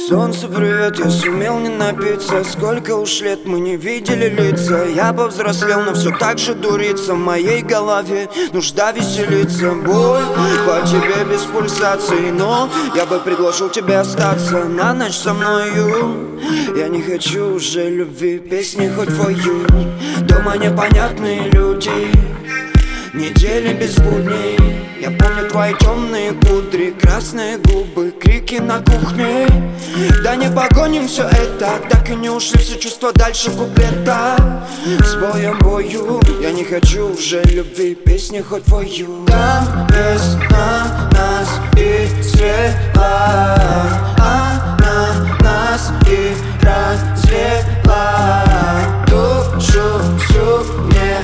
Солнце, привет, я сумел не напиться. Сколько уж лет мы не видели лица. Я повзрослел, но все так же дурится. В моей голове нужда веселиться. Боль по тебе без пульсации, но я бы предложил тебе остаться на ночь со мною. Я не хочу уже любви, песни хоть вою. Дома непонятные люди, недели без будней. Я помню твои темные кудри, красные губы, крики на кухне. Да не погоним все это, так и не ушли все чувства дальше куплета. С боем бою, я не хочу уже любви, песни хоть вою. Там весна нас извела, она нас и развела. Душу всю мне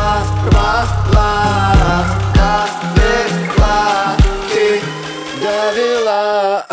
порвала, довела, ты довела.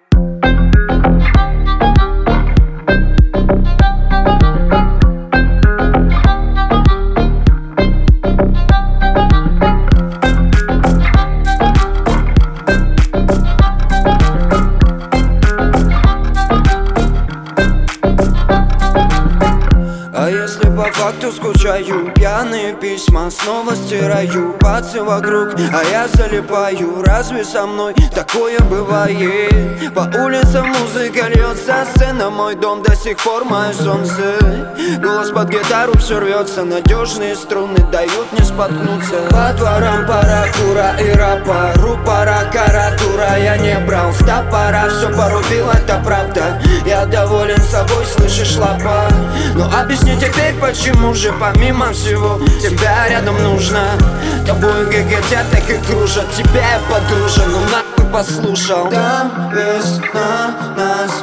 А если по факту скучаю, пьяные письма снова стираю. Пальцы вокруг, а я залипаю. Разве со мной такое бывает? По улицам музыка льется, сцена, мой дом, до сих пор мое солнце. Голос под гитару все рвется, надежные струны дают не споткнуться. По дворам паракура и рапа, рупора, каратура. Я не брал стопора, все порубил, это правда. Я доволен собой, слышишь, лапа. Но объясни теперь, почему же помимо всего тебя рядом нужно. Тобой как хотят, так и кружат. Тебя я подружа, ну нахуй послушал. Там весна нас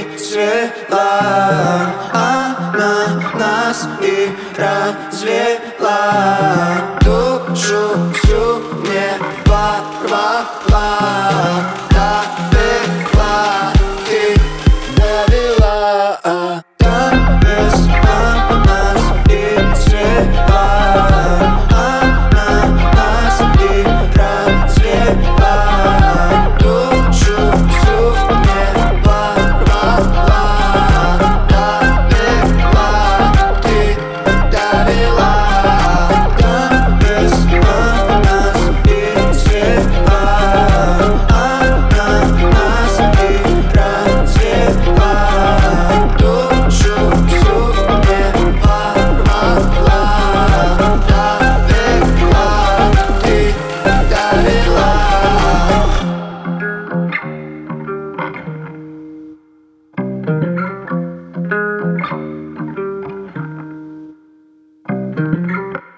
извела, она нас и развела. Душу всю мне порвала, довела, ты довела. Там весна нас извела, она нас и развела. Душу всю мне порвала, довела, ты довела. Там весна нас извела, она нас и развела. Душу всю мне порвала, довела, ты довела.